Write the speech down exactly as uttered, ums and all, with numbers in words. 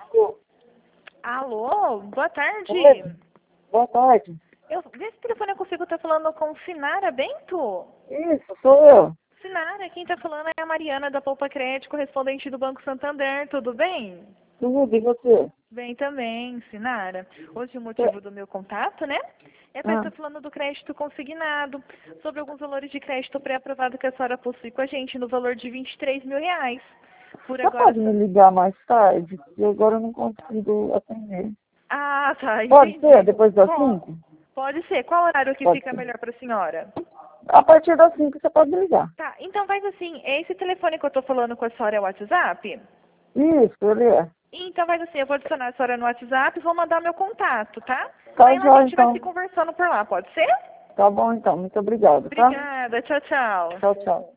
Alô, boa tarde. Oi, boa tarde. Eu, esse telefone eu consigo estar falando com Sinara Bento? Isso, sou eu. Sinara, quem está falando é a Mariana da Poupa Crédito, correspondente do Banco Santander, tudo bem? Tudo, e você? Bem também, Sinara. Hoje o É. motivo do meu contato, né? É para Ah, estar falando do crédito consignado, sobre alguns valores de crédito pré-aprovado que a senhora possui com a gente, no valor de vinte e três mil reais. Por você agora... pode me ligar mais tarde? Porque agora eu não consigo atender. Ah, tá, Pode entendi. ser, depois das Bom, cinco? pode ser. Qual horário que Pode fica ser. melhor para a senhora? A partir das cinco você pode ligar. Tá, então faz assim, esse telefone que eu tô falando com a senhora é o WhatsApp? Isso, ele é. Então faz assim, eu vou adicionar a senhora no WhatsApp e vou mandar meu contato, tá? Tá Aí lá a jóia, gente vai se então. conversando por lá, pode ser? Tá bom, então. Muito obrigado, tá? Obrigada, tchau, tchau. Tchau, tchau.